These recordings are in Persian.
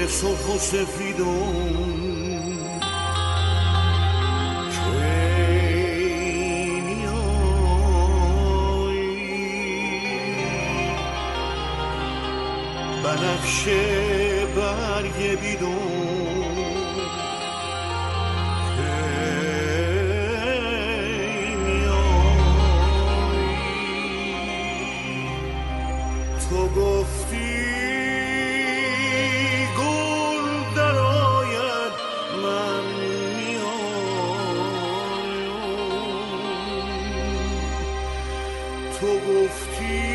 گل سرخ و سفیدم کی میایی بنفشه برگ بیدون کی میایی تو گفتی گل درآید من میایم تو گفتی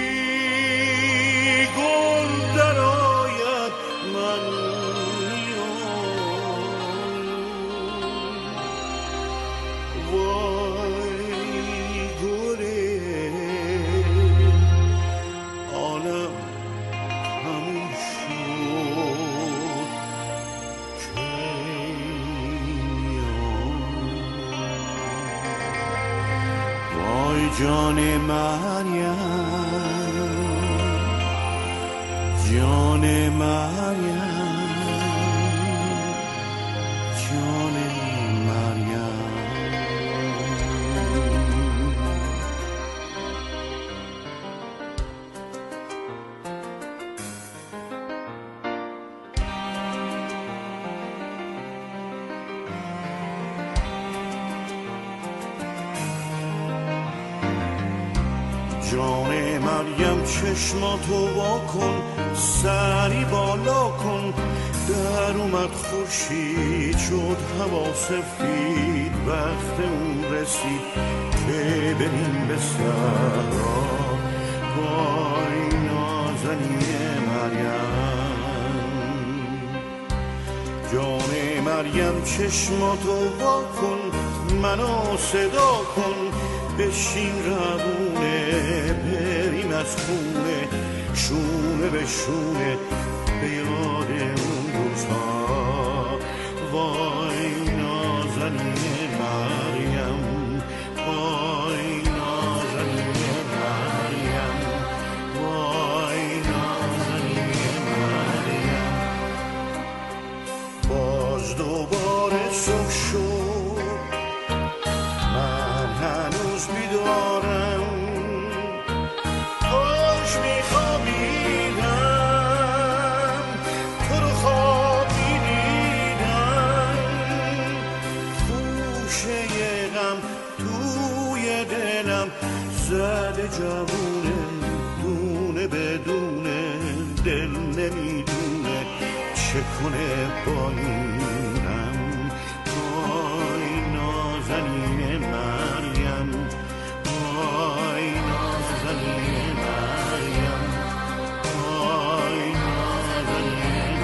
گل درآید من میایم وای گل عالم همون شد کی میایم وای جان مریم جان مریم جان مریم جان مریم چشماتو وا کن سری بالا کن در اومد خورشید شد هوا سفید وقت اون رسید که بریم به صحرا وای نازنین مریم جان مریم چشماتو وا کن منو صدا کن بشین روونه بریم از خونه شونه به شونه به یاد اون روزها وای نازنین مریم وای نازنین مریم وای نازنین مریم باز دوباره صبح شد من هنوز بیدارم کاش میخوابیدم تو رو خواب میدیدم خوشه غم توی دلم زده جوونه دونه بدونه دل نمیدونه چه کنه با اینم وای نازنین مریم وای نازنین مریم وای نازنین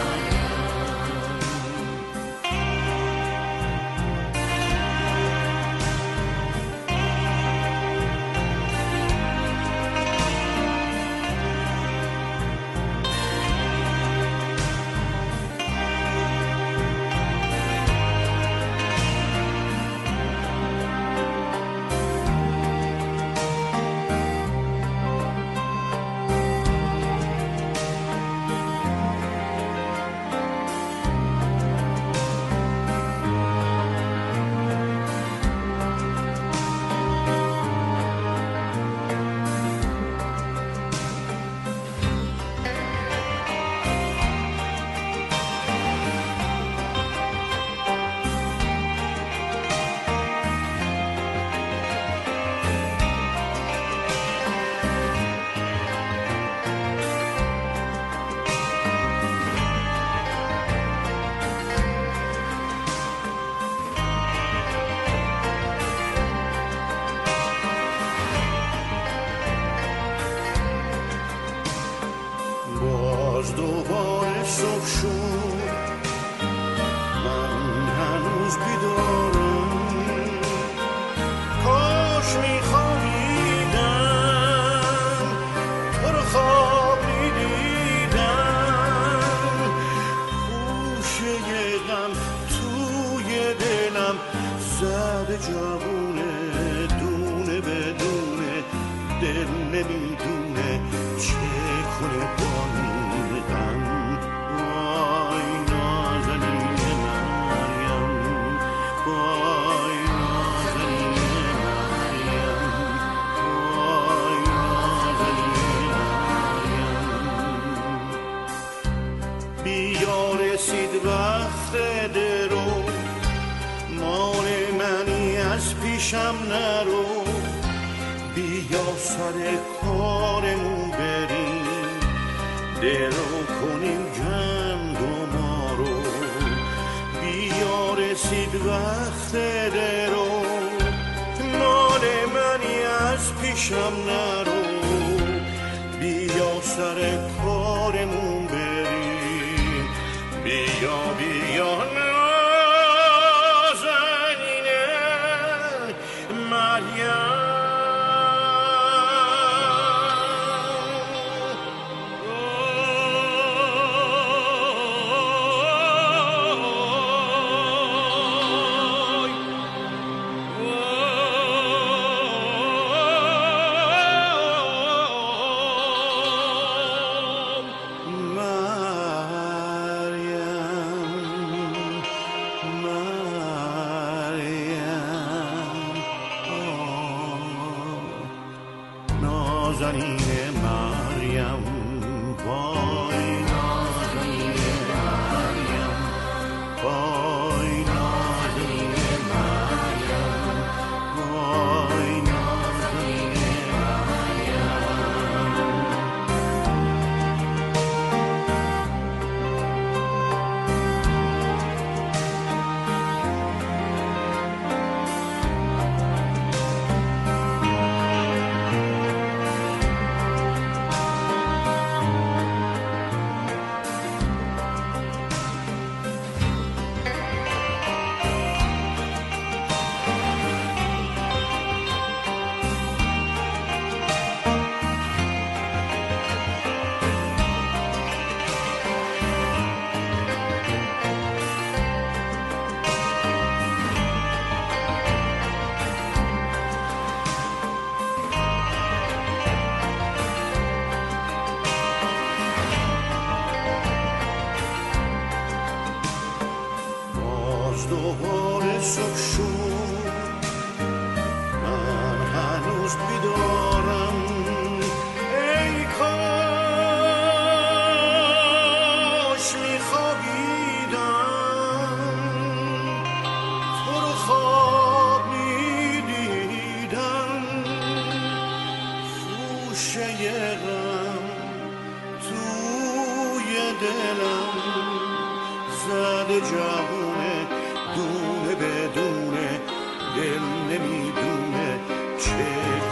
باز دوباره صبح شد من هنوز بیدارم کاش میخوابیدم تو رو خواب میدیدم خوشه غم توی دلم زده جوونه دونه بدونه دل نمیدونه چه کنه با این غم رسید وقت درو، مال منی از پیشم نرو، بیا سر کارمون بریم، درو کنیم گند و ما رو. بیا رسید وقت درو، مال منی از پیشم نرو، بیا سر کارمون بریم، بیا بیا نازنینه مریم. نازنین مریم، وای نازنین مریم، وای نازنین مریم، وای نازنین دوباره صبح شد، من هنوز بیدارم، ای کاش میخوابیدم، تو رو خواب میدیدم، خوشه غم توی دلم زده جوونه، دونه بدونه دل نمیدونه چه